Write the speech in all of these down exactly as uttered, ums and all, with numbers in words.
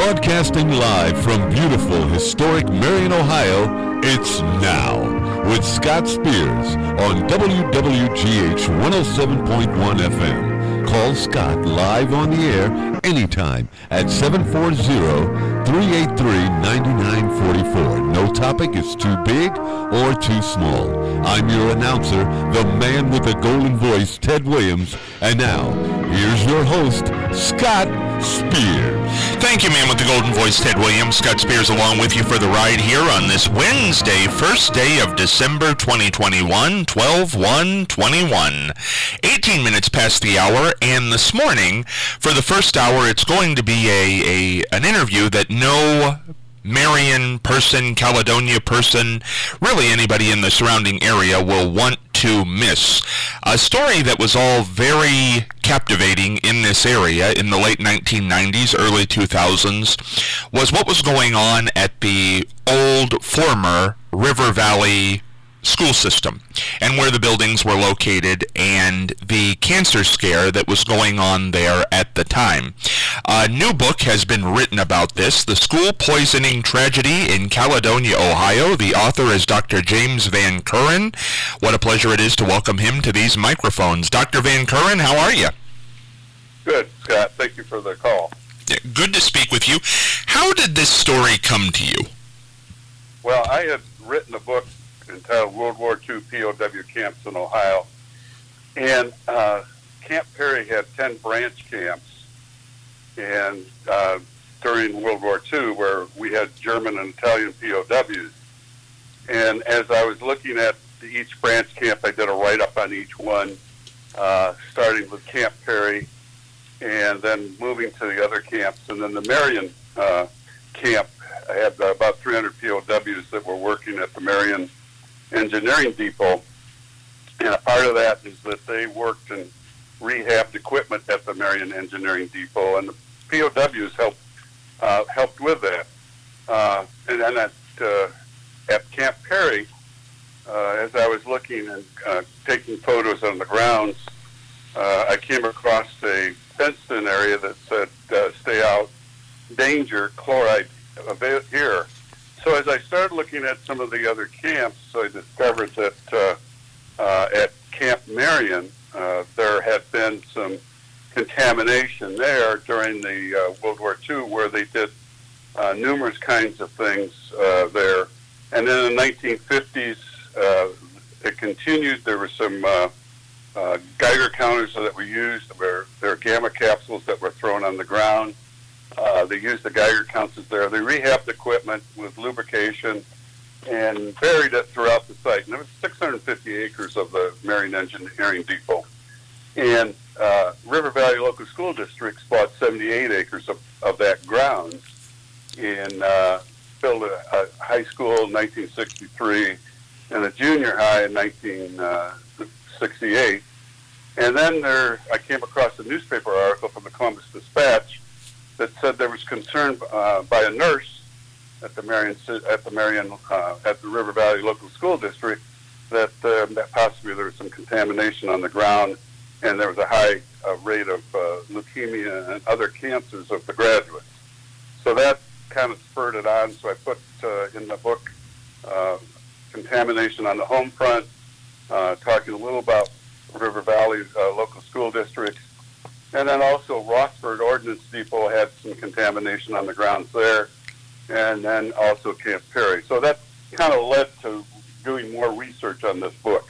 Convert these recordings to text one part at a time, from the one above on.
Broadcasting live from beautiful, historic Marion, Ohio, it's Now with Scott Spears on W W G H one oh seven point one F M. Call Scott live on the air anytime at seven four zero, three eight three, nine nine four four. No topic is too big or too small. I'm your announcer, the man with the golden voice, Ted Williams. And now, here's your host, Scott Spears. Thank you, man with the golden voice, Ted Williams. Scott Spears along with you for the ride here on this Wednesday, first day of December twenty twenty-one, twelve one twenty-one. eighteen minutes past the hour, and this morning, for the first hour, it's going to be a, a an interview that no Marion person, Caledonia person, really anybody in the surrounding area will want to miss. A story that was all very captivating in this area in the late nineteen nineties, early two thousands, was what was going on at the old former River Valley school system and where the buildings were located and the cancer scare that was going on there at the time. A new book has been written about this, The School Poisoning Tragedy in Caledonia, Ohio. The author is Doctor James Van Curren. What a pleasure it is to welcome him to these microphones. Doctor Van Curren, how are you? Good, Scott. Thank you for the call. Yeah, good to speak with you. How did this story come to you? Well, I had written a book entitled World War Two P O W Camps in Ohio, and uh, Camp Perry had ten branch camps, and uh, during World War Two, where we had German and Italian P O Ws. And as I was looking at the, each branch camp, I did a write-up on each one, uh, starting with Camp Perry, and then moving to the other camps. And then the Marion uh, camp, I had uh, about three hundred P O Ws that were working at the Marion Engineering Depot. And a part of that is that they worked and rehabbed equipment at the Marion Engineering Depot, and the P O Ws helped uh, helped with that. Uh, and then at uh, at Camp Perry, uh, as I was looking and uh, taking photos on the grounds, uh, I came across a fenced-in area that said uh, "Stay out, danger, chloride here." So as I started looking at some of the other camps, I discovered that uh, uh, at Camp Marion, uh, there had been some contamination there during the uh, World War Two, where they did uh, numerous kinds of things uh, there. And then in the nineteen fifties, uh, it continued. There were some uh, uh, Geiger counters that were used. There were gamma capsules that were thrown on the ground. Uh, they used the Geiger counters there. They rehabbed equipment with lubrication and buried it throughout the site. And there was six hundred fifty acres of the Marion Engineering Depot. And uh, River Valley Local School Districts bought seventy-eight acres of, of that ground and uh, built a, a high school in nineteen sixty-three and a junior high in nineteen sixty-eight. And then there, I came across a newspaper article from the Columbus Dispatch that said there was concern uh, by a nurse at the Marion at the Marion uh, at the River Valley Local School District that, uh, that possibly there was some contamination on the ground, and there was a high uh, rate of uh, leukemia and other cancers of the graduates. So that kind of spurred it on. So I put uh, in the book uh, contamination on the home front, uh, talking a little about River Valley uh, Local School Districts. And then also Rossford Ordnance Depot had some contamination on the grounds there, and then also Camp Perry. So that kind of led to doing more research on this book.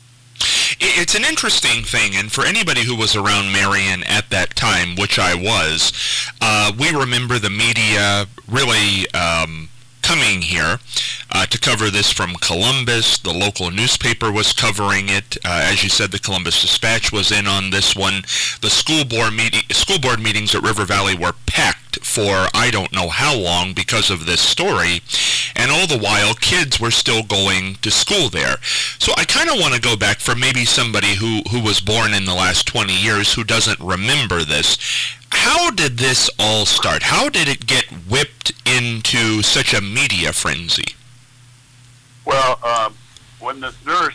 It's an interesting thing, and for anybody who was around Marion at that time, which I was, uh, we remember the media really um, coming here uh, to cover this from Columbus. The local newspaper was covering it. Uh, as you said, the Columbus Dispatch was in on this one. The school board meeting, school board meetings at River Valley were packed for I don't know how long because of this story, and all the while kids were still going to school there. So I kind of want to go back for maybe somebody who, who was born in the last twenty years who doesn't remember this. How did this all start? How did it get whipped into such a media frenzy? Well, um, when this nurse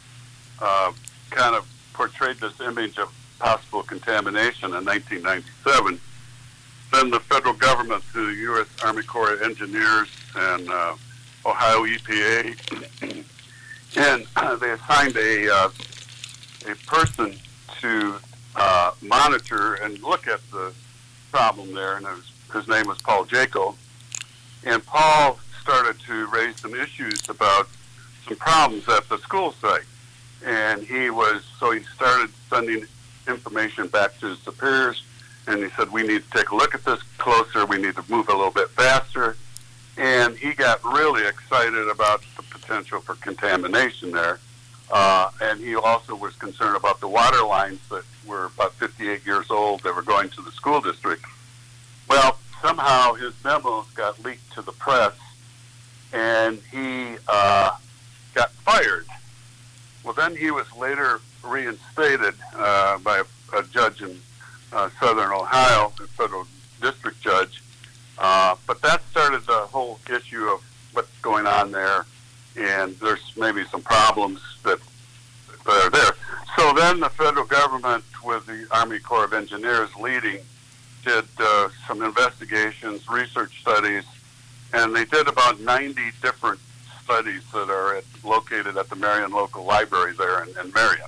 uh, kind of portrayed this image of possible contamination in nineteen ninety-seven, then then the federal government, through the U S Army Corps of Engineers and uh, Ohio E P A, and uh, they assigned a uh, a person to uh, monitor and look at the problem there, and it was, his name was Paul Jaco. And Paul started to raise some issues about some problems at the school site. And he was, so he started sending information back to his superiors, and he said, we need to take a look at this closer, we need to move a little bit faster. And he got really excited about the potential for contamination there. Uh, and he also was concerned about the water lines that were about fifty-eight years old that were going to the school district. Well, somehow his memos got leaked to the press, and he uh, got fired. Well, then he was later reinstated uh, by a, a judge in uh, southern Ohio, a federal district judge. Uh, but that started the whole issue of what's going on there, and there's maybe some problems that, that are there. So then the federal government, with the Army Corps of Engineers leading, did uh, some investigations, research studies, and they did about ninety different studies that are at, located at the Marion Local Library there in, in Marion.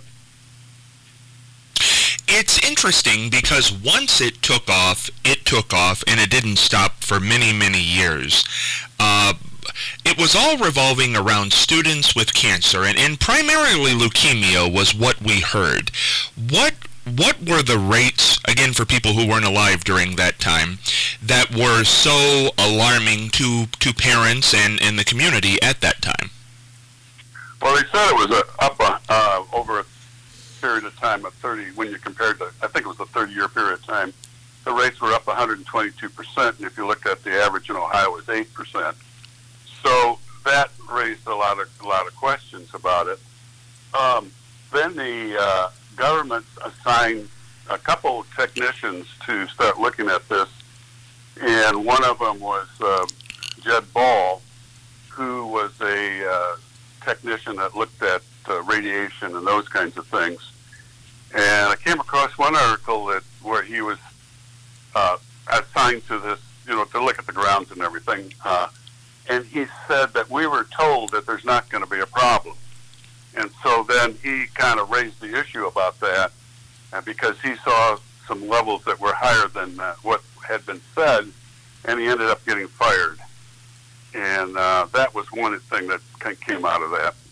It's interesting because once it took off, it took off, and it didn't stop for many, many years. Uh, it was all revolving around students with cancer, and, and primarily leukemia was what we heard. What what were the rates, again for people who weren't alive during that time, that were so alarming to, to parents and, and the community at that time? Well, they said it was a, up a, uh, over a period of time of thirty, when you compared to, I think it was a thirty-year period of time, the rates were up one hundred twenty-two percent, and if you looked at the average in Ohio, it was eight percent. So that raised a lot of a lot of questions about it. Um, then the uh, government assigned a couple technicians to start looking at this, and one of them was uh, Jed Ball, who was a uh, technician that looked at uh, radiation and those kinds of things. And I came across one article that where he was uh, assigned to this, you know, to look at the grounds and everything. Uh, and he said that we were told that there's not going to be a problem. And so then he kind of raised the issue about that, uh, because he saw some levels that were higher than uh, what had been said, and he ended up getting fired. And uh, that was one thing that came out of that.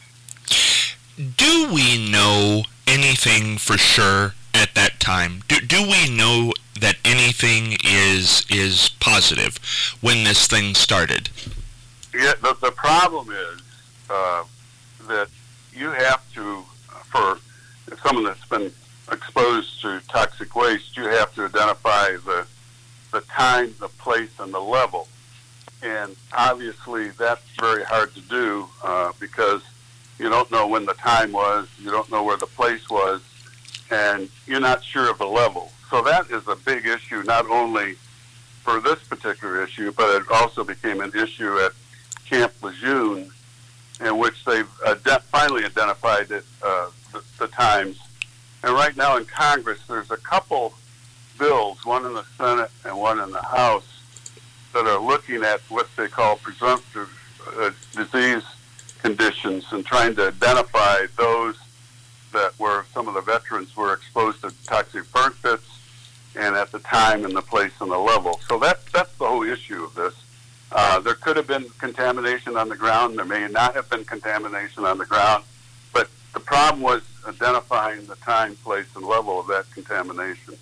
Do we know anything for sure at that time? Do, do we know that anything is is positive when this thing started? Yeah, the, the problem is uh, that you have to, for someone that's been exposed to toxic waste, you have to identify the the time, the place, and the level. And obviously that's very hard to do uh, because you don't know when the time was, you don't know where the place was, and you're not sure of the level. So that is a big issue, not only for this particular issue, but it also became an issue at Camp Lejeune, in which they've ad- finally identified it, uh, the, the times. And right now in Congress, there's a couple bills, one in the Senate and one in the House, that are looking at what they call presumptive uh, disease conditions and trying to identify those that were, some of the veterans were exposed to toxic burn pits, and at the time and the place and the level. So that, that's the whole issue of this. Uh, there could have been contamination on the ground. There may not have been contamination on the ground. But the problem was identifying the time, place, and level of that contamination.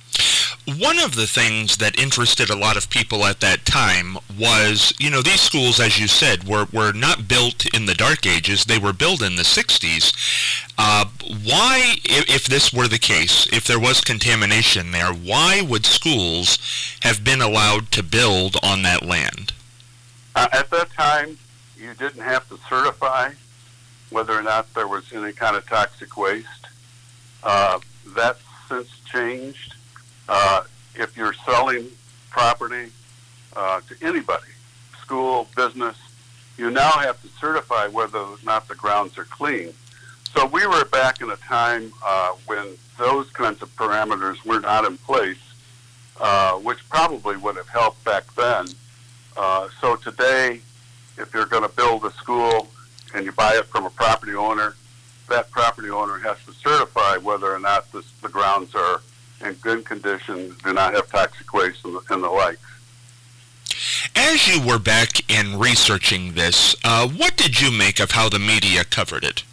One of the things that interested a lot of people at that time was, you know, these schools, as you said, were, were not built in the Dark Ages. They were built in the sixties. Uh, why, if, if this were the case, if there was contamination there, why would schools have been allowed to build on that land? Uh, at that time, you didn't have to certify whether or not there was any kind of toxic waste. Uh, that's since changed. Uh, if you're selling property uh, to anybody, school, business, you now have to certify whether or not the grounds are clean. So we were back in a time uh, when those kinds of parameters were not in place, uh, which probably would have helped back then. Uh, so today, if you're going to build a school and you buy it from a property owner, that property owner has to certify whether or not this, the grounds are in good condition, do not have toxic waste, and the, and the like. As you were back in researching this, uh, what did you make of how the media covered it?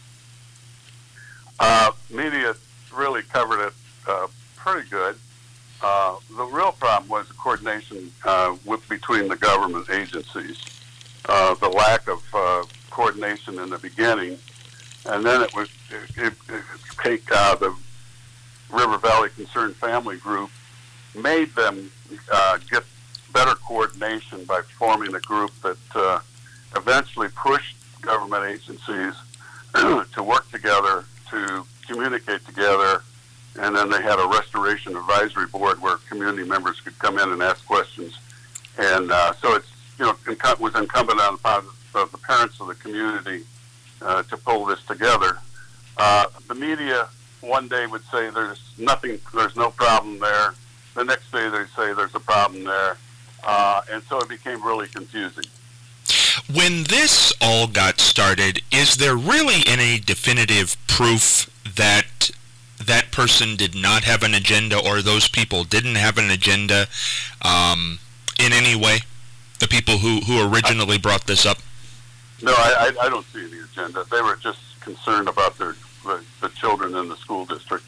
Uh, media really covered it uh, pretty good. Uh, the real problem was the coordination uh, with, between the government agencies, uh, the lack of uh, coordination in the beginning, and then it was it, it, it take uh, the River Valley Concerned Family Group made them uh, get better coordination by forming a group that uh, eventually pushed government agencies to work together, to communicate together, and then they had a restoration advisory board where community members could come in and ask questions. And uh, so it's, you know, it was incumbent on the, the parents of the community uh, to pull this together. Uh, the media one day would say there's nothing, there's no problem there. The next day they say there's a problem there. Uh, and so it became really confusing. When this all got started, is there really any definitive proof that that person did not have an agenda, or those people didn't have an agenda um, in any way? The people who, who originally brought this up? No, I, I, I don't see any agenda. They were just concerned about their the, the children in the school district.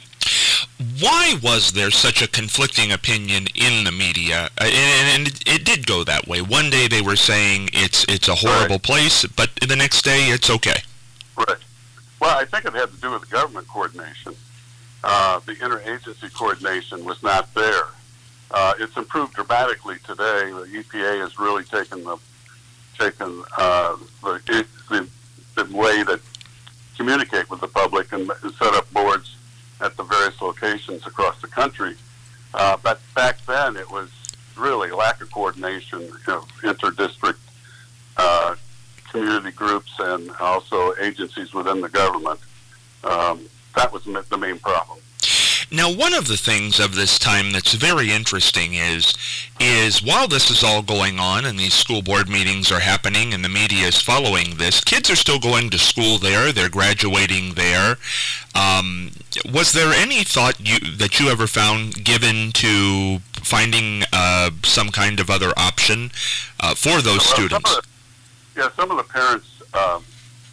Why was there such a conflicting opinion in the media? Uh, and, and it, it did go that way. One day they were saying it's it's a horrible right. place, but the next day it's okay. Right. Well, I think it had to do with the government coordination. Uh, the interagency coordination was not there. Uh, it's improved dramatically today. The E P A has really taken the taken uh, the, the the way to communicate with the public and set up boards at the various locations across the country. Uh, but back then, it was really lack of coordination, you know, inter-district uh, community groups and also agencies within the government. Um, that was the main problem. Now, one of the things of this time that's very interesting is, is while this is all going on and these school board meetings are happening and the media is following this, kids are still going to school there, they're graduating there. Um, was there any thought you, that you ever found given to finding uh, some kind of other option uh, for those well, students? Some of the, yeah, some of the parents um,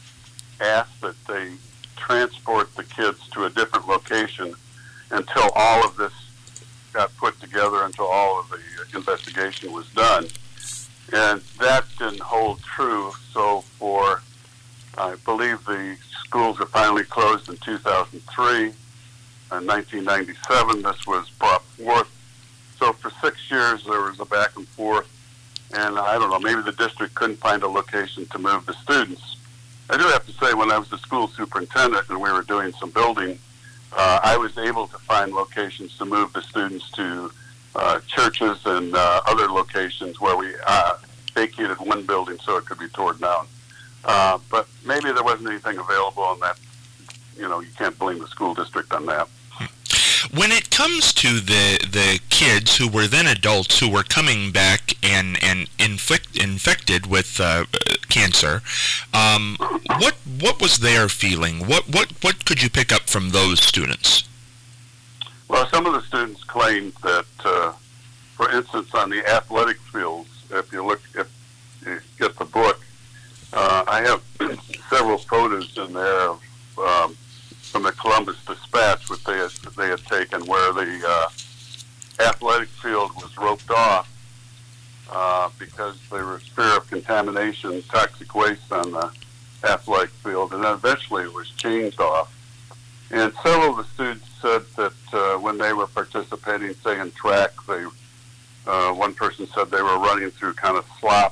asked that they transport the kids to a different location until all of this got put together, until all of the investigation was done. And that didn't hold true. So for, I believe the schools are finally closed in two thousand three. In nineteen ninety-seven, this was brought forth. So for six years, there was a back and forth. And I don't know, maybe the district couldn't find a location to move the students. I do have to say, when I was the school superintendent and we were doing some building, Uh, I was able to find locations to move the students to uh, churches and uh, other locations where we uh, vacated one building so it could be torn down. Uh, but maybe there wasn't anything available on that. You know, you can't blame the school district on that. When it comes to the the kids who were then adults who were coming back and and inflict, infected with uh, cancer, um, what what was their feeling? What what what could you pick up from those students? Well, some of the students claimed that, uh, for instance, on the athletic fields, if you look if you get the book, uh, I have several photos in there of. Um, from the Columbus Dispatch, which they had, they had taken, where the uh, athletic field was roped off uh, because there was fear of contamination, toxic waste on the athletic field, and then eventually it was changed off. And several of the students said that uh, when they were participating, say in track, they uh, one person said they were running through kind of slop.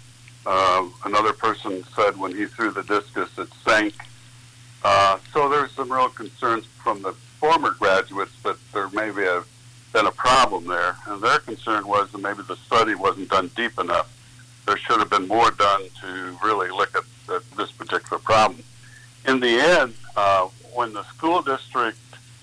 Uh, another person said when he threw the discus, it sank. Uh, so there's some real concerns from the former graduates that there may be a, been a problem there. And their concern was that maybe the study wasn't done deep enough. There should have been more done to really look at, at this particular problem. In the end, uh, when the school district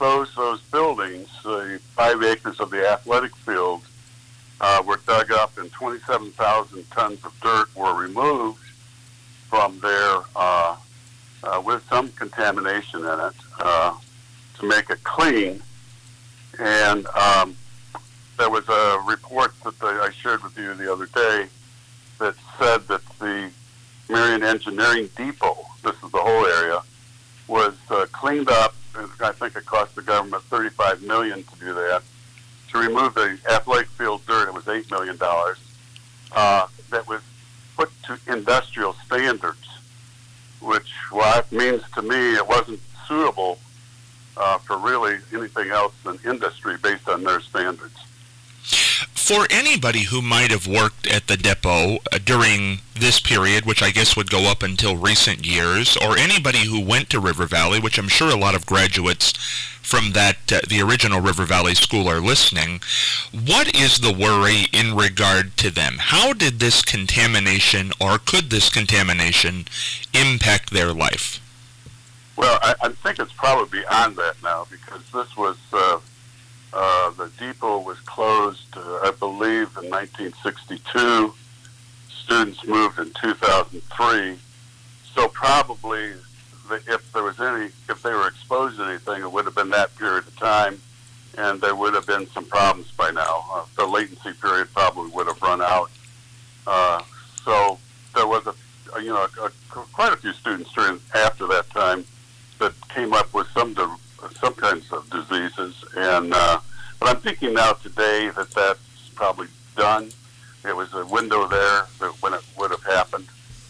expose those buildings, the five acres of the athletic field uh, were dug up, and twenty-seven thousand tons of dirt were removed from there uh, uh, with some contamination in it uh, to make it clean. And um, there was a report that the, I shared with you the other day that said that the Marion Engineering Depot, this is the whole area, was uh, cleaned up. I think it cost the government thirty-five million dollars to do that. To remove the athletic field dirt, it was eight million dollars. Uh, that was put to industrial standards, which what means to me it wasn't suitable uh, for really anything else than industry based on their standards. For anybody who might have worked at the depot uh, during this period, which I guess would go up until recent years, or anybody who went to River Valley, which I'm sure a lot of graduates from that uh, the original River Valley School are listening, what is the worry in regard to them? How did this contamination, or could this contamination, impact their life? Well, I, I think it's probably beyond that now, because this was... Uh, Uh, the depot was closed, uh, I believe, in nineteen sixty-two. Students moved in two thousand three. So probably, the, if there was any, if they were exposed to anything, it would have been that period of time, and there would have been some problems by now. Uh, the latency period probably would have run out. Uh, so there was a, a you know, a, a, quite a few students during after that time that came up with some. De- some kinds of diseases, and uh, but I'm thinking now today that that's probably done. It was a window there that when it would have happened.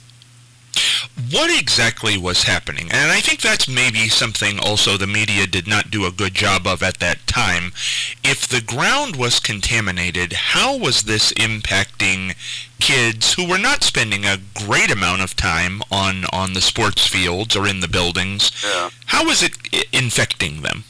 What exactly was happening? And I think that's maybe something also the media did not do a good job of at that time. If the ground was contaminated, how was this impacting kids who were not spending a great amount of time on, on the sports fields or in the buildings? Yeah. How was it I- infecting them?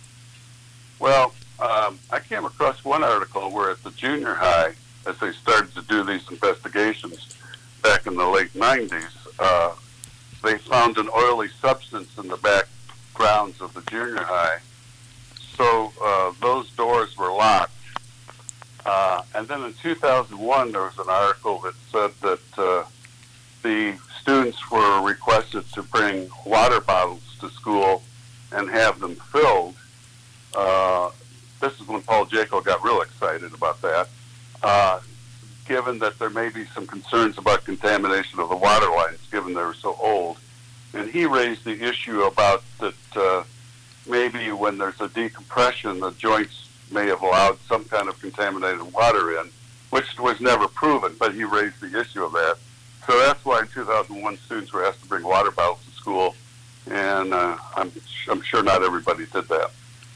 Well, um, I came across one article where at the junior high, as they started to do these investigations back in the late nineties, uh, they found an oily substance in the back grounds of the junior high. So uh, those doors were locked. Uh, and then in two thousand one, there was an article that said that uh, the students were requested to bring water bottles to school and have them filled. Uh, this is when Paul Jaco got real excited about that, uh, given that there may be some concerns about contamination of the water lines, given they were so old. And he raised the issue about that uh, maybe when there's a decompression, the joints may have allowed some kind of contaminated water in, which was never proven, but he raised the issue of that. So that's why in two thousand one, students were asked to bring water bottles to school, and uh, I'm, I'm sure not everybody did that.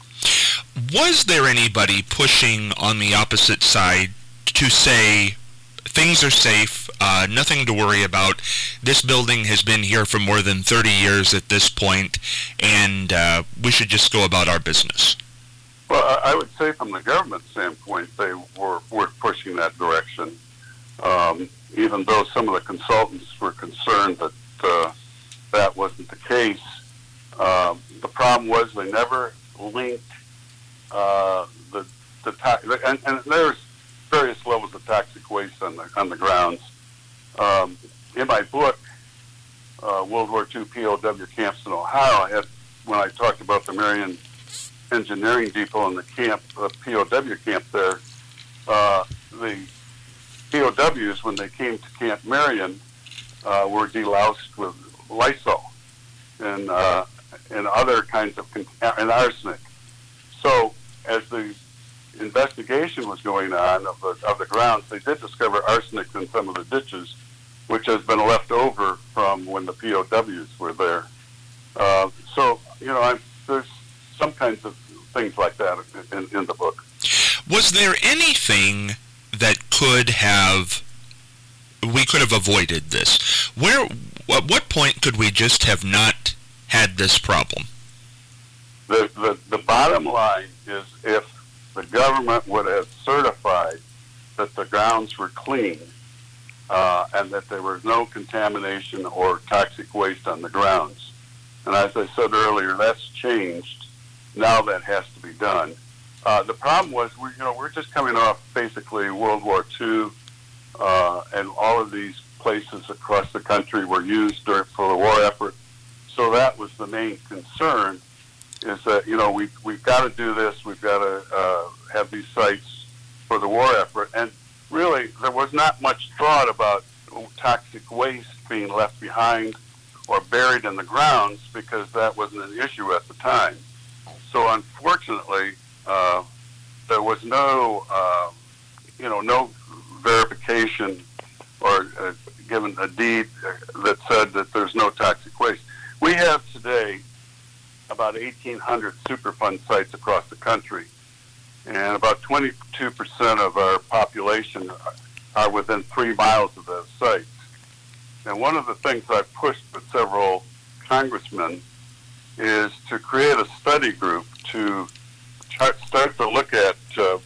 Was there anybody pushing on the opposite side to say, things are safe, uh, nothing to worry about, this building has been here for more than thirty years at this point, and uh, we should just go about our business? Well, I would say from the government standpoint, they were, were pushing that direction, um, even though some of the consultants were concerned that uh, that wasn't the case. Uh, the problem was they never linked uh, the, the to- and, and there's various levels of toxic waste on the on the grounds. Um, in my book, uh, World War Two P O W Camps in Ohio, I had, when I talked about the Marion Engineering Depot and the camp, uh, P O W camp there, uh, the P O Ws, when they came to Camp Marion, uh, were deloused with Lysol and uh, and other kinds of con- and arsenic. So as the investigation was going on of the of the grounds, they did discover arsenic in some of the ditches, which has been left over from when the P O Ws were there. Uh, so you know, I'm, there's some kinds of things like that in, in the book. Was there anything that could have we could have avoided this? Where at what point could we just have not had this problem? The the, the bottom line is if the government would have certified that the grounds were clean uh, and that there was no contamination or toxic waste on the grounds. And as I said earlier, that's changed. now that has to be done. Uh, the problem was, we, you know, we're just coming off basically World War Two, uh, and all of these places across the country were used during, for the war effort. So that was the main concern, is that, you know, we, we've got to do this, we've got to uh, have these sites for the war effort. And really, there was not much thought about toxic waste being left behind or buried in the grounds, because that wasn't an issue at the time. So unfortunately, uh, there was no, uh, you know, no verification or uh, given a deed that said that there's no toxic waste. We have today about eighteen hundred Superfund sites across the country, and about twenty-two percent of our population are within three miles of those sites. And one of the things I've pushed with several congressmen is to create a study group to start to look at uh,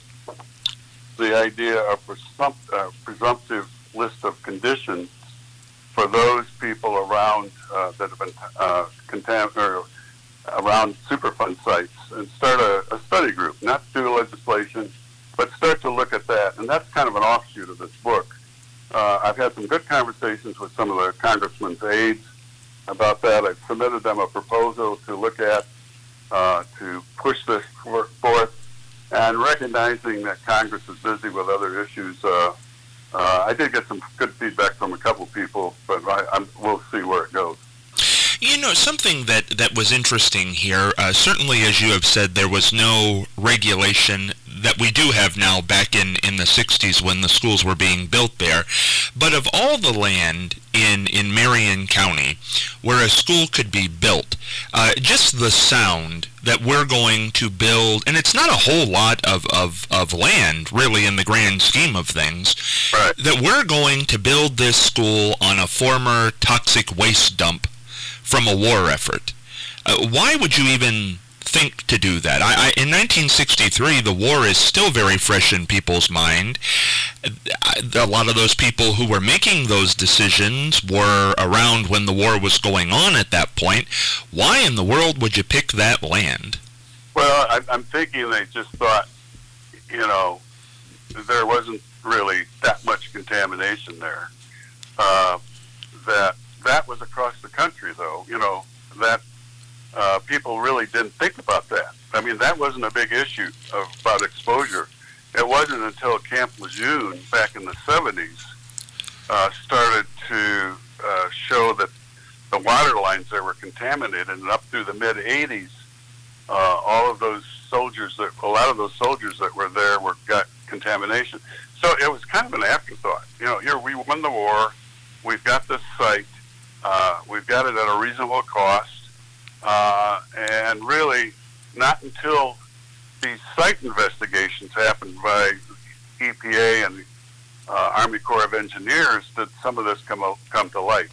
the idea of presump- uh, presumptive list of conditions for those people around uh, that have been uh, contam- or around Superfund sites, and start a, a study group, not do legislation, but start to look at that. And that's kind of an offshoot of this book. Uh, I've had some good conversations with some of the congressmen's aides about that. I've submitted them a proposal to look at, uh, to push this forth, and recognizing that Congress is busy with other issues. Uh, uh, I did get some good feedback from a couple people, but I, I'm, we'll see where it goes. You know, something that, that was interesting here, uh, certainly as you have said, there was no regulation that we do have now back in, in the sixties when the schools were being built there. But of all the land in, in Marion County where a school could be built, uh, just the sound that we're going to build, and it's not a whole lot of, of, of land, really, in the grand scheme of things, right, that we're going to build this school on a former toxic waste dump from a war effort. Uh, why would you even think to do that? I, I, in nineteen sixty-three, the war is still very fresh in people's mind. A lot of those people who were making those decisions were around when the war was going on at that point. Why in the world would you pick that land? Well, I, I'm thinking they just thought, you know, there wasn't really that much contamination there. Uh, that that was across the country, though, you know, that uh, people really didn't think about that. I mean, that wasn't a big issue of, about exposure. It wasn't until Camp Lejeune back in the seventies uh, started to uh, show that the water lines there were contaminated, and up through the mid-eighties, uh, all of those soldiers, that a lot of those soldiers that were there were got contamination. So it was kind of an afterthought. You know, here we won the war, we've got this site, uh, we've got it at a reasonable cost, uh, and really not until these site investigations happened by E P A and uh, Army Corps of Engineers did some of this come come to light.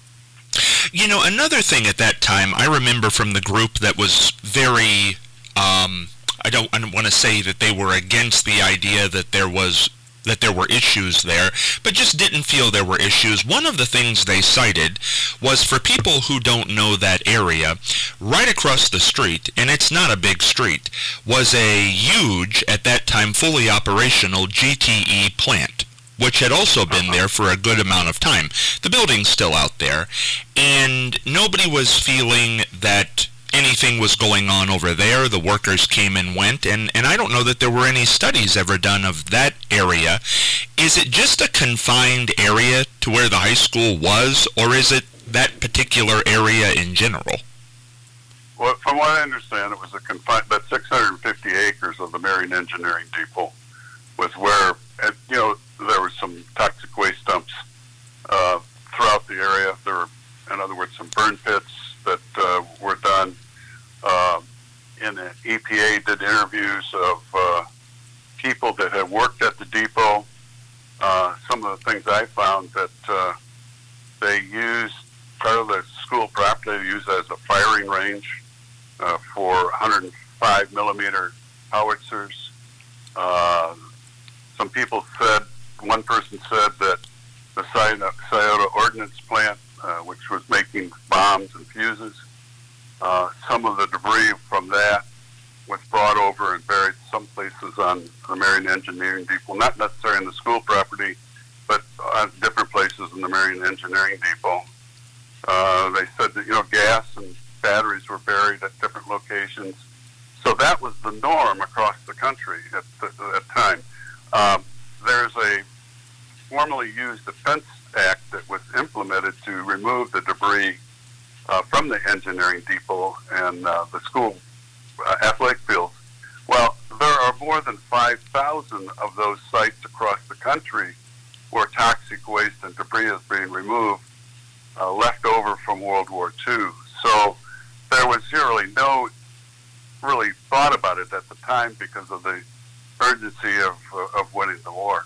You know, another thing at that time, I remember from the group that was very, um, I don't, I don't want to say that they were against the idea that there was that there were issues there, but just didn't feel there were issues. One of the things they cited was, for people who don't know that area, right across the street, and it's not a big street, was a huge, at that time fully operational G T E plant, which had also been there for a good amount of time. The building's still out there, and nobody was feeling that anything was going on over there. The workers came and went, and, and I don't know that there were any studies ever done of that area. Is it just a confined area to where the high school was, or is it that particular area in general? Well, from what I understand, it was a confined, but six hundred fifty acres of the Marion Engineering Depot was where, you know, there were some toxic waste dumps uh, throughout the area. There were, in other words, some burn pits that uh, were done. Uh, and the E P A did interviews of uh, people that had worked at the depot. Uh, some of the things I found that uh, they used part of the school property, they used as a firing range uh, for one hundred five millimeter howitzers. Uh, some people said, one person said that the Scioto Ordnance Plant, uh, which was making bombs and fuses, uh, some of the debris from that was brought over and buried some places on the Marion Engineering Depot, not necessarily in the school property, but on different places in the Marion Engineering Depot. Uh, they said that, you know, gas and batteries were buried at different locations. So that was the norm across the country at the, at the time. Um, there's a formerly used Defense Act that was implemented to remove the debris uh, from the engineering depot and uh, the school uh, athletic fields. Well, there are more than five thousand of those sites across the country where toxic waste and debris is being removed, uh, left over from World War Two. So there was really no really thought about it at the time because of the urgency of, uh, of winning the war.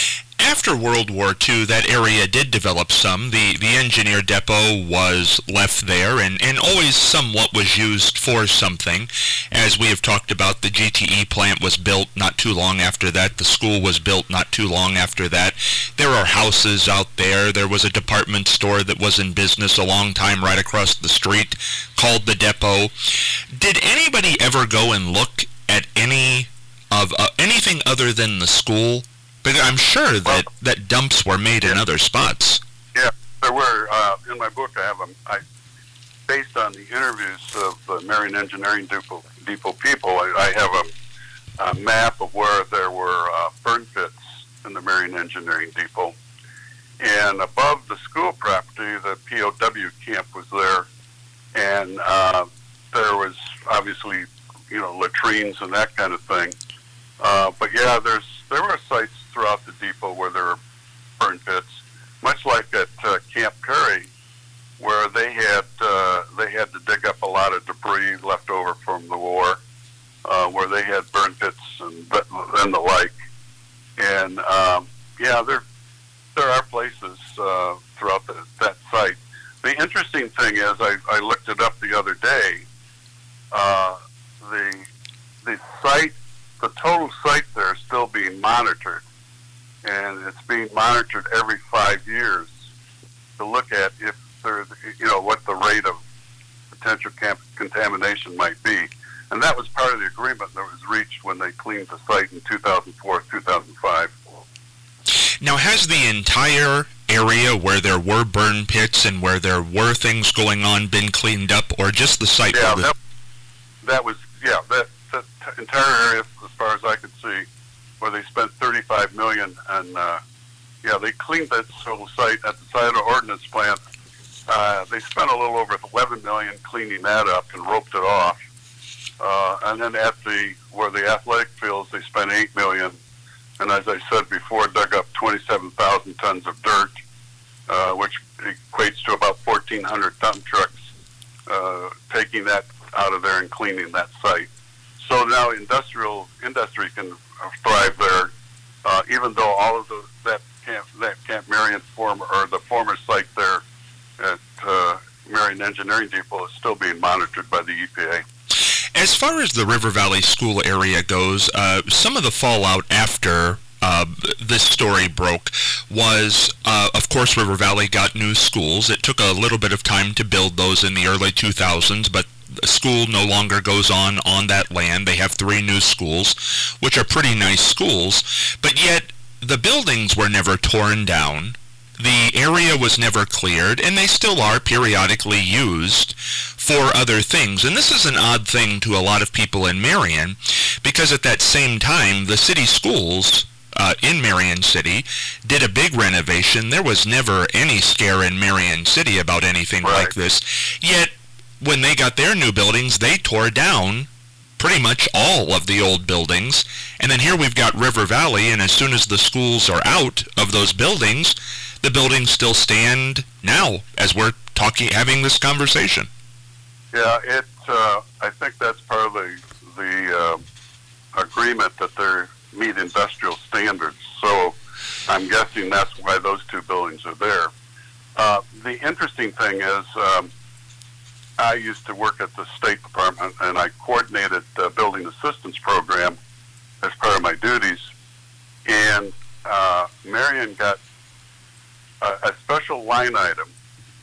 After World War Two, that area did develop some. The the engineer depot was left there, and, and always somewhat was used for something. As we have talked about, the G T E plant was built not too long after that. The school was built not too long after that. There are houses out there. There was a department store that was in business a long time right across the street called the Depot. Did anybody ever go and look at any of uh, anything other than the school? But I'm sure that, well, that dumps were made yeah. in other spots. Yeah, there were. Uh, in my book, I have them. I, based on the interviews of the Marion Engineering Depot, Depot people, I, I have a, a map of where there were uh, burn pits in the Marion Engineering Depot. And above the school property, the P O W camp was there. And uh, there was obviously, you know, latrines and that kind of thing. Uh, but yeah, there's there were sites throughout the depot where there were burn pits, much like at uh, Camp Perry, where they had uh, they had to dig up a lot of debris left over from the war, uh, where they had burn pits and, and the like. And um, yeah, there there are places uh, throughout the, that site. The interesting thing is, I, I looked it up the other day. Uh, the the site, the total site there is still being monitored. And it's being monitored every five years to look at if there's, you know, what the rate of potential camp contamination might be. And that was part of the agreement that was reached when they cleaned the site in two thousand four, two thousand five. Now, has the entire area where there were burn pits and where there were things going on been cleaned up, or just the site? Yeah, the... that, that was, yeah, that, that entire area, as far as I could see, where they spent thirty-five million dollars, and uh, yeah, they cleaned that whole site at the site of the ordnance plant. Uh, they spent a little over eleven million dollars cleaning that up and roped it off. Uh, and then at the where the athletic fields, they spent eight million dollars, and as I said before, dug up twenty-seven thousand tons of dirt, uh, which equates to about fourteen hundred dump trucks, uh, taking that out of there and cleaning that site. So now industrial industry can thrive there, uh, even though all of the, that Camp that Camp Marion former or the former site there at uh, Marion Engineering Depot is still being monitored by the E P A. As far as the River Valley School area goes, uh, some of the fallout after uh, this story broke was, uh, of course, River Valley got new schools. It took a little bit of time to build those in the early two thousands, but the school no longer goes on on that land. They have three new schools, which are pretty nice schools, but yet the buildings were never torn down. The area was never cleared, and they still are periodically used for other things. And this is an odd thing to a lot of people in Marion, because at that same time, the city schools uh, in Marion City did a big renovation. There was never any scare in Marion City about anything right. like this. Yet, when they got their new buildings, they tore down pretty much all of the old buildings. And then here we've got River Valley, and as soon as the schools are out of those buildings, the buildings still stand now as we're talking, having this conversation. Yeah, it. Uh, I think that's part of the the uh, agreement that they meet industrial standards. So I'm guessing that's why those two buildings are there. Uh, the interesting thing is, um, I used to work at the State Department, and I coordinated the building assistance program as part of my duties. And uh, Marion got a, a special line item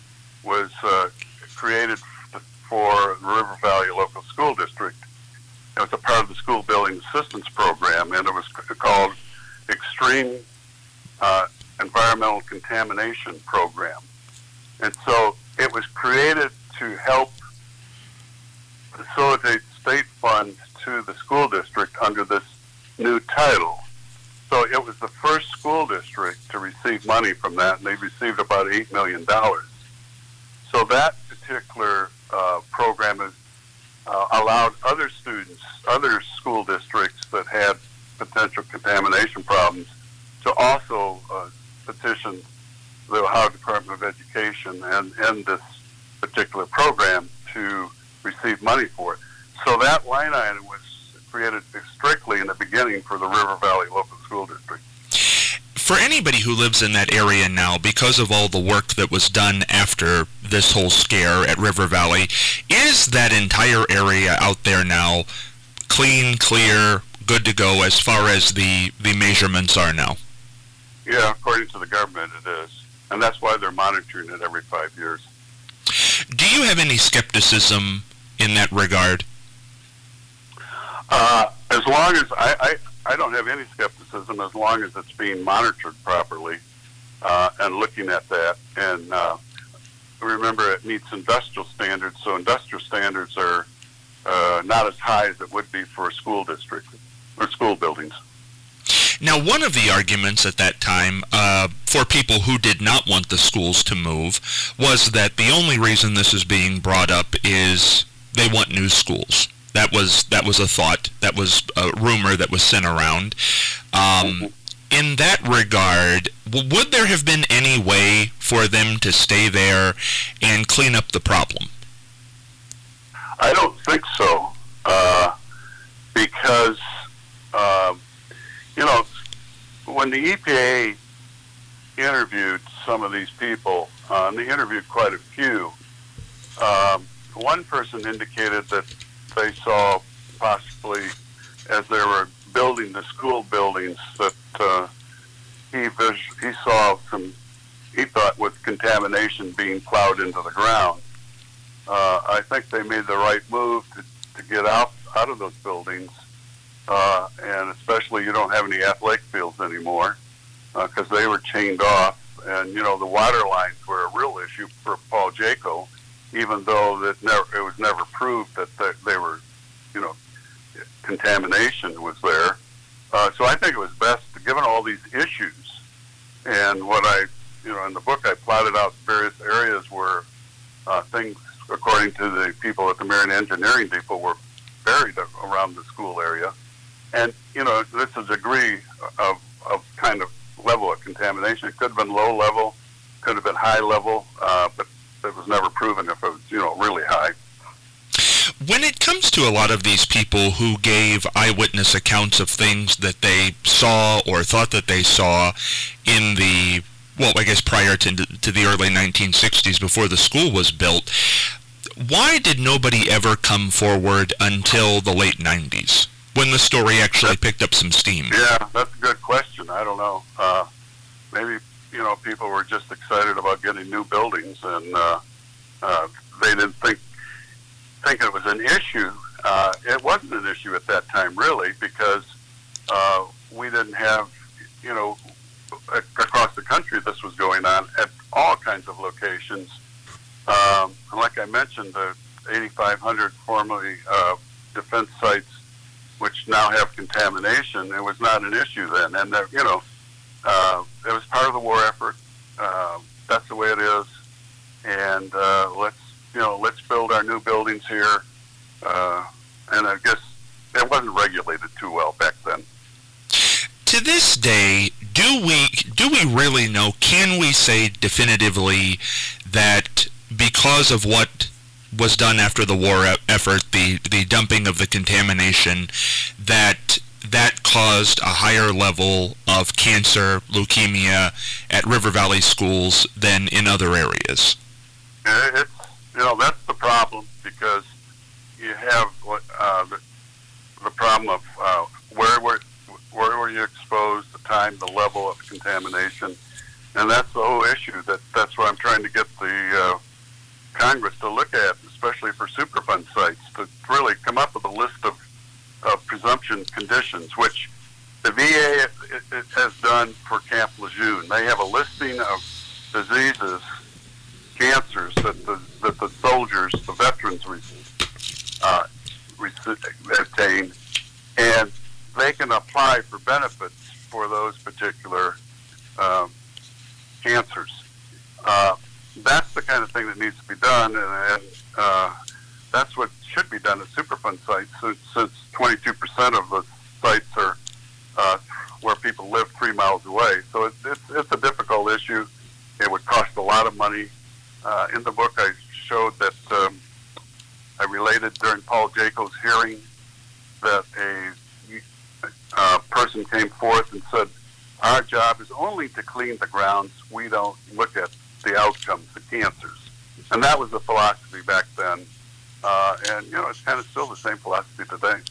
was uh, created for the River Valley Local School District, it was a part of the school building assistance program, and it was called Extreme uh, Environmental Contamination Program. And so it was created to help facilitate state funds to the school district under this new title. So it was the first school district to receive money from that, and they received about eight million dollars. So that particular uh, program is, uh, allowed other students, other school districts that had potential contamination problems to also uh, petition the Ohio Department of Education and, and this particular program to receive money for it. So that line item was created strictly in the beginning for the River Valley Local School District. For anybody who lives in that area now, because of all the work that was done after this whole scare at River Valley, is that entire area out there now clean, clear, good to go as far as the, the measurements are now? Yeah, according to the government it is. And that's why they're monitoring it every five years. Do you have any skepticism in that regard? Uh, as long as, I, I, I don't have any skepticism as long as it's being monitored properly uh, and looking at that. And uh, remember, it meets industrial standards, so industrial standards are uh, not as high as it would be for a school district or school buildings. Now, one of the arguments at that time uh, for people who did not want the schools to move was that the only reason this is being brought up is they want new schools. That was that was a thought. That was a rumor that was sent around. Um, in that regard, w- would there have been any way for them to stay there and clean up the problem? I don't think so, uh, because uh, you know, when the E P A interviewed some of these people, uh, and they interviewed quite a few, um, one person indicated that they saw possibly, as they were building the school buildings, that uh, he vis- he saw some, he thought, with contamination being plowed into the ground. Uh, I think they made the right move to, to get out, out of those buildings. Uh, and especially you don't have any athletic fields anymore because uh, they were chained off. And, you know, the water lines were a real issue for Paul Jaco, even though that never, it was never proved that they, they were, you know, contamination was there. Uh, so I think it was best, given all these issues, and what I, you know, in the book I plotted out various areas where uh, things, according to the people at the Marion Engineering Depot, were buried around the school area. And, you know, this is a degree of, of kind of level of contamination. It could have been low level, could have been high level, uh, but it was never proven if it was, you know, really high. When it comes to a lot of these people who gave eyewitness accounts of things that they saw or thought that they saw in the, well, I guess prior to, to the early nineteen sixties, before the school was built, why did nobody ever come forward until the late nineties? When the story actually picked up some steam? Yeah, that's a good question. I don't know. Uh, maybe, you know, people were just excited about getting new buildings, and uh, uh, they didn't think think it was an issue. Uh, it wasn't an issue at that time, really, because uh, we didn't have, you know, across the country this was going on at all kinds of locations. Um, and like I mentioned, the eighty-five hundred formerly uh, defense sites, which now have contamination, it was not an issue then. And, there, you know, uh, it was part of the war effort. Uh, that's the way it is. And uh, let's, you know, let's build our new buildings here. Uh, and I guess it wasn't regulated too well back then. To this day, do we do we really know, can we say definitively that because of what was done after the war effort, the, the dumping of the contamination, that that caused a higher level of cancer, leukemia at River Valley schools than in other areas? It's, you know, that's the problem, because you have uh, the, the problem of uh, where were where were you exposed, the time, the level of contamination, and that's the whole issue. That that's what I'm trying to get the uh, Congress to look at, especially for Superfund sites, to really come up with a list of re- uh, re- obtained, and they can apply for benefits for those particular um, cancers. Uh, that's the kind of thing that needs to be done, and, and uh, that's what should be done at Superfund sites, since, since twenty-two percent of the sites are uh, where people live three miles away. So it's, it's, it's a difficult issue. It would cost a lot of money. Uh, in the book, I showed that um, I related during Paul Jaco's hearing that a uh, person came forth and said, our job is only to clean the grounds. We don't look at the outcomes, the cancers. And that was the philosophy back then. Uh, and, you know, it's kind of still the same philosophy today.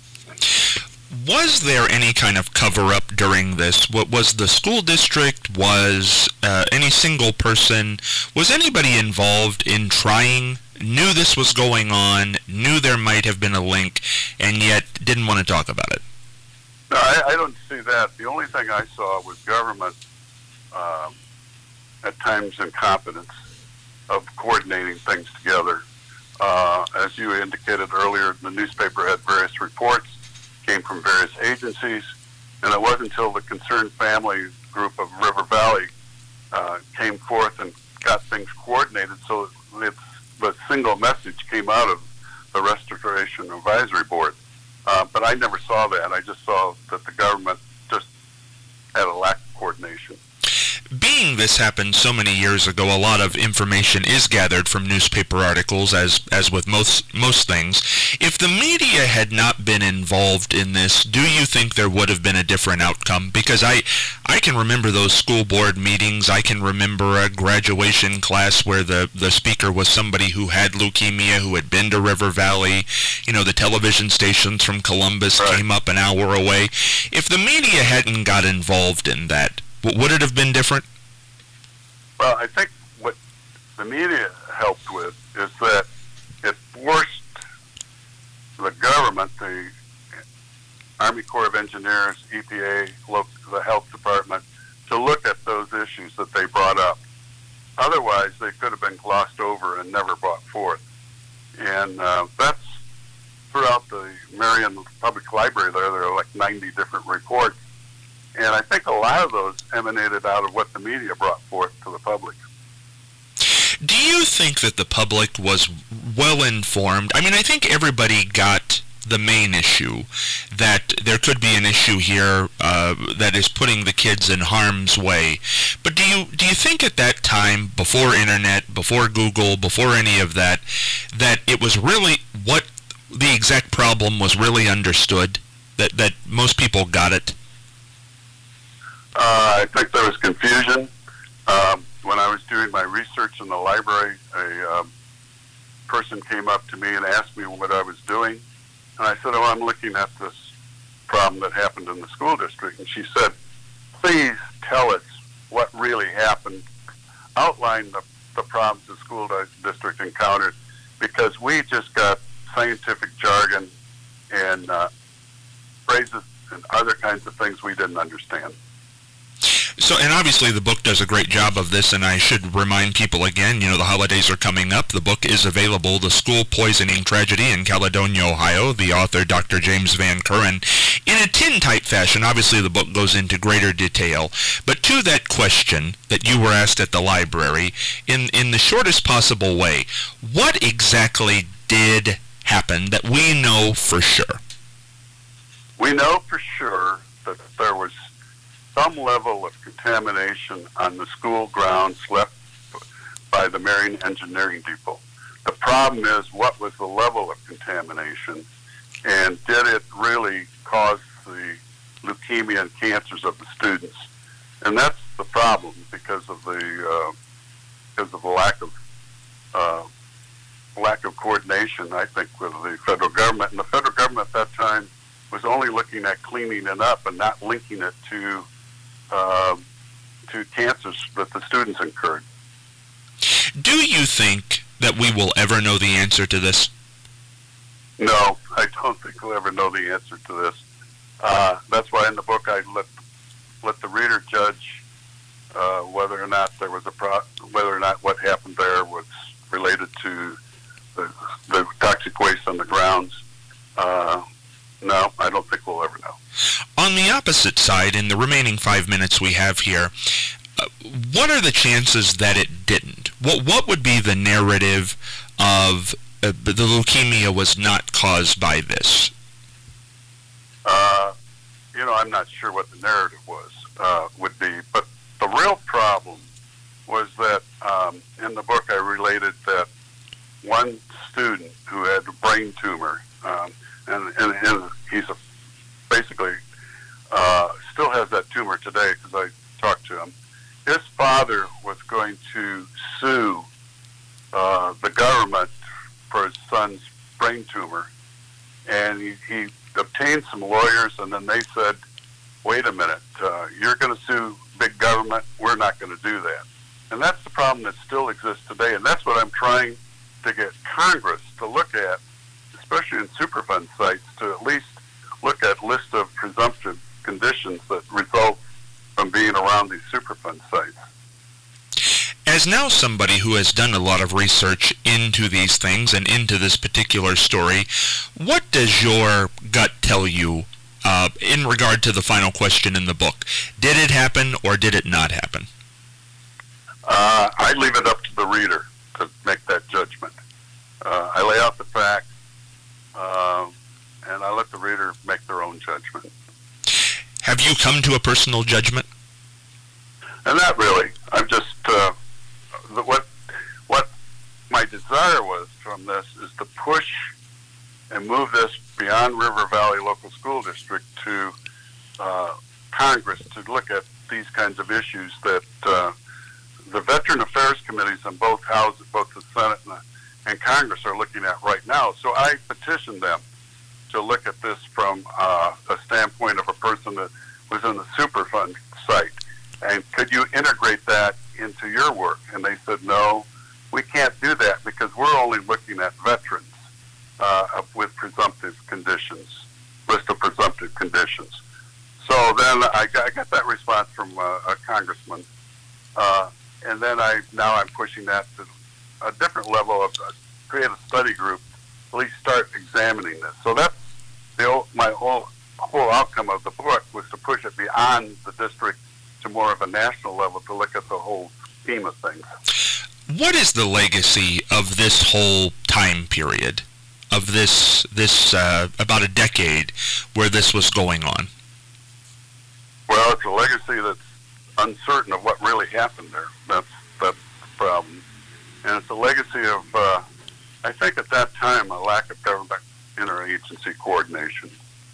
Was there any kind of cover-up during this? What was the school district? Was uh, any single person? Was anybody involved in trying, knew this was going on, knew there might have been a link, and yet didn't want to talk about it? No, I, I don't see that. The only thing I saw was government, um, at times, incompetence of coordinating things together. Uh, as you indicated earlier, the newspaper had various reports, came from various agencies, and it wasn't until the Concerned Family group of River Valley uh, came forth and got things coordinated so it's, the single message came out of the Restoration Advisory Board. Uh, but I never saw that. I just saw that the government just had a lack of coordination. Being this happened so many years ago, a lot of information is gathered from newspaper articles, as as with most most things. If the media had not been involved in this, do you think there would have been a different outcome? Because I, I can remember those school board meetings. I can remember a graduation class where the, the speaker was somebody who had leukemia, who had been to River Valley. You know, the television stations from Columbus right. came up an hour away. If the media hadn't got involved in that, would it have been different? Well, I think what the media helped with is that it forced the government, the Army Corps of Engineers, E P A, the Health Department, to look at those issues that they brought up. Otherwise, they could have been glossed over and never brought forth. And uh, that's throughout the Marion Public Library. There, there are like ninety different reports. And I think a lot of those emanated out of what the media brought forth to the public. Do you think that the public was well informed? I mean, I think everybody got the main issue, that there could be an issue here uh, that is putting the kids in harm's way. But do you do you think at that time, before internet, before Google, before any of that, that it was really what the exact problem was really understood, that, that most people got it? Uh, I think there was confusion. Um, when I was doing my research in the library, a um, person came up to me and asked me what I was doing. And I said, oh, I'm looking at this problem that happened in the school district. And she said, please tell us what really happened. Outline the, the problems the school district encountered, because we just got scientific jargon and uh, phrases and other kinds of things we didn't understand. So, and obviously the book does a great job of this, and I should remind people again, you know, the holidays are coming up. The book is available, The School Poisoning Tragedy in Caledonia, Ohio. The author, Doctor James Van Curren. In a tin-type fashion, obviously the book goes into greater detail, but to that question that you were asked at the library, in, in the shortest possible way, what exactly did happen that we know for sure? We know for sure that there was some level of contamination on the school grounds left by the Marion Engineering Depot. The problem is, what was the level of contamination, and did it really cause the leukemia and cancers of the students? And that's the problem, because of the uh, because of the lack of uh, lack of coordination, I think, with the federal government. And the federal government at that time was only looking at cleaning it up and not linking it to Uh, to cancers that the students incurred. Do you think that we will ever know the answer to this? No, I don't think we'll ever know the answer to this. Uh, that's why in the book I let let the reader judge uh, whether or not there was a pro- whether or not what happened there was related to the, the toxic waste on the grounds, uh, no, I don't think we'll ever know. On the opposite side, in the remaining five minutes we have here, uh, what are the chances that it didn't? What what would be the narrative of uh, the leukemia was not caused by this? Uh, you know, I'm not sure what the narrative was, uh, would be, but the real problem was that um, in the book I related that one student who had a brain tumor, um, and, and, and he's a, basically uh, still has that tumor today because I talked to him. His father was going to sue uh, the government for his son's brain tumor, and he, he obtained some lawyers, and then they said, wait a minute, uh, you're going to sue big government, we're not going to do that. And that's the problem that still exists today, and that's what I'm trying to get Congress to look at, especially in Superfund sites, to at least look at list of presumptive conditions that result from being around these Superfund sites. As now somebody who has done a lot of research into these things and into this particular story, what does your gut tell you uh, in regard to the final question in the book? Did it happen or did it not happen? Uh, I leave it up to the reader to make that judgment. Uh, I lay out the facts, uh, and I let the reader make their own judgment. Have you come to a personal judgment? And not really. I'm just, uh, the, what what my desire was from this is to push and move this beyond River Valley Local School District to uh, Congress to look at these kinds of issues that uh, the Veteran Affairs Committees in both houses, both the Senate and, the, and Congress, are looking at right now. So I petitioned them to look at this from uh, a standpoint of a person that was in the Superfund site. And could you integrate that into your work? And they said, no, we can't do that because we're only looking at veterans uh, with presumptive conditions, list of presumptive conditions. So then I got, I got that response from uh, a congressman. Uh, and then I now I'm pushing that to a different level of uh, create a study group, at least start examining this. So that's the, my whole, whole outcome of the book was to push it beyond the district to more of a national level to look at the whole scheme of things. What is the legacy of this whole time period, of this, this uh, about a decade where this was going on? Well, it's a legacy that's uncertain of what really happened there. That's, that's the problem. And it's a legacy of, uh, I think at that time, a lack of government interagency coordination.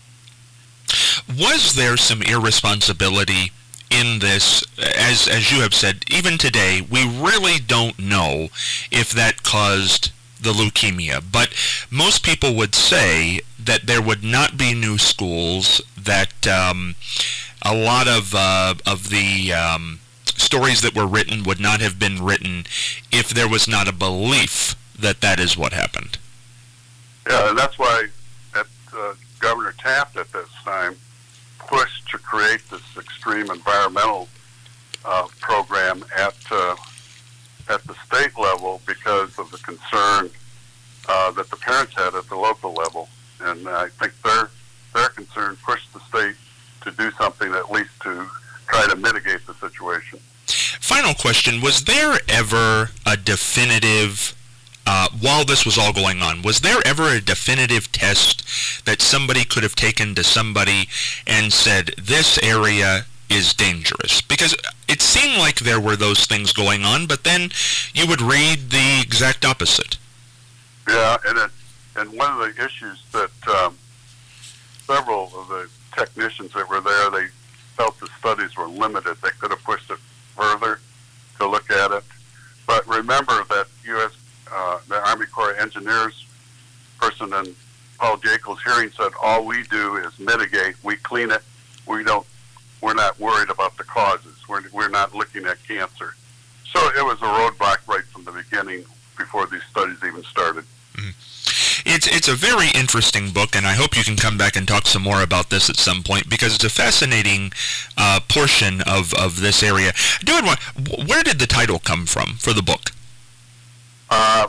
Was there some irresponsibility in this? As as you have said, even today, we really don't know if that caused the leukemia. But most people would say that there would not be new schools, that um, a lot of uh, of the um, stories that were written would not have been written if there was not a belief that that is what happened. Yeah, and that's why at, uh, Governor Taft at this time pushed to create this extreme environmental uh, program at uh, at the state level because of the concern uh, that the parents had at the local level, and I think their their concern pushed the state to do something at least to try to mitigate the situation. Final question: was there ever a definitive? Uh, while this was all going on, was there ever a definitive test that somebody could have taken to somebody and said, this area is dangerous? Because it seemed like there were those things going on, but then you would read the exact opposite. Yeah, and it, and one of the issues that um, several of the technicians that were there, they felt the studies were limited. They could have pushed it further to look at it. But remember that U S Uh, the Army Corps of Engineers person in Paul Jekyll's hearing said, all we do is mitigate, we clean it, we don't, we're not worried about the causes, we're, we're not looking at cancer. So it was a roadblock right from the beginning before these studies even started. Mm. It's it's a very interesting book, and I hope you can come back and talk some more about this at some point, because it's a fascinating uh, portion of, of this area. Do it, where did the title come from for the book? Uh,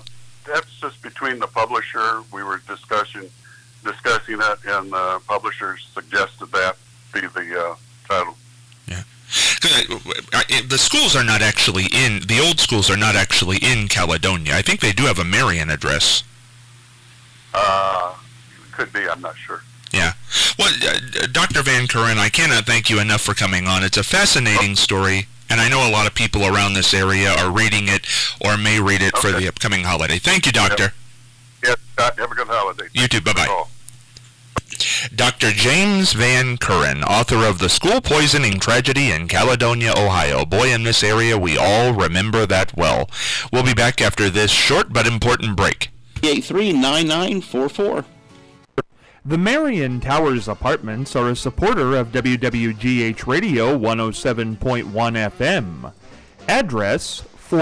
that's just between the publisher. We were discussing discussing it, and the publisher suggested that be the uh, title. Yeah. The schools are not actually in, the old schools are not actually in Caledonia. I think they do have a Marion address. Uh, could be, I'm not sure. Yeah. Well, uh, Doctor Van Curren, I cannot thank you enough for coming on. It's a fascinating oh. story, and I know a lot of people around this area are reading it or may read it okay. for the upcoming holiday. Thank you, Doctor. Yes, yeah, have a good holiday. You too. Bye-bye. Doctor James Van Curren, author of The School Poisoning Tragedy in Caledonia, Ohio. Boy, in this area, we all remember that well. We'll be back after this short but important break. eight three nine nine four four. The Marion Towers Apartments are a supporter of W W G H Radio one oh seven point one F M. Address